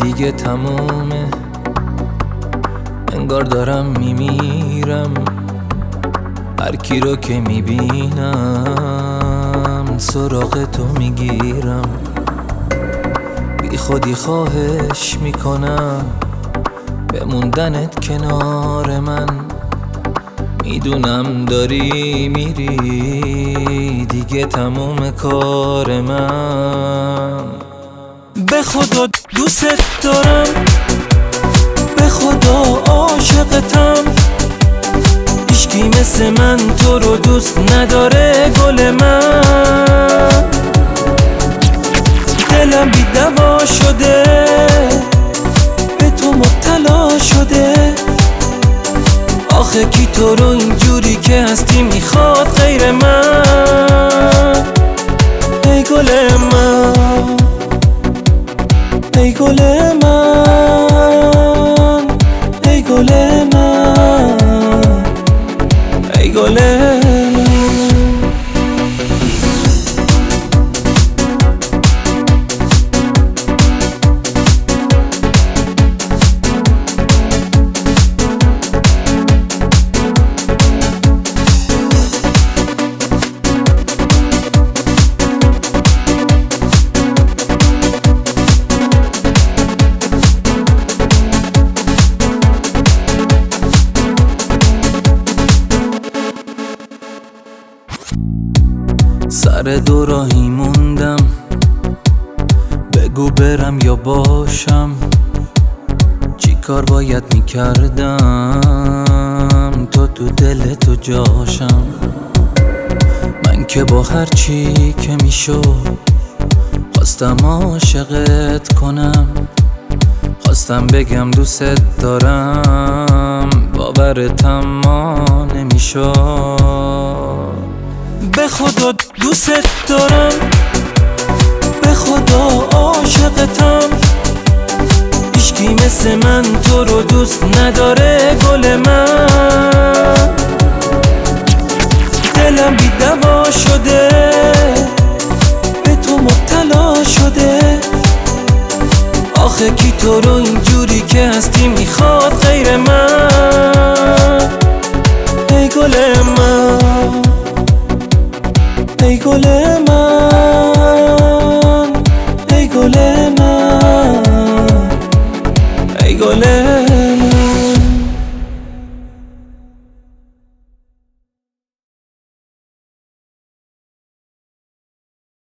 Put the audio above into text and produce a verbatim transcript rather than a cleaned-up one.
دیگه تمومه، انگار دارم میمیرم. هر کی رو که میبینم سراغ تو میگیرم. بی خودی خواهش میکنم بموندنت کنار من. میدونم داری میری، دیگه تموم کار من. به خدا دوست دارم، به خدا عاشقتم. هیچکی مثل من تو رو دوست نداره گل من. دلم بی دوا شده، به تو مبتلا شده. آخه کی تو رو اینجوری که هستی میخواد غیر من؟ ای گل من، ای گل من، ای گل من، ای گل من. سر دو راهی موندم، بگو برم یا باشم. چی کار باید میکردم تو تو دل تو جاشم. من که با هر چی که میشد خواستم عاشقت کنم. خواستم بگم دوست دارم، باورتم ما نمیشد. به خدا دوست دارم، به خدا عاشقتم. هیچکی مثل من تو رو دوست نداره گل من. دلم بی دوا شده، به تو مبتلا شده. آخه کی تو رو اینجوری که هستی میخواد غیر من؟ ای گل من، ای گل من.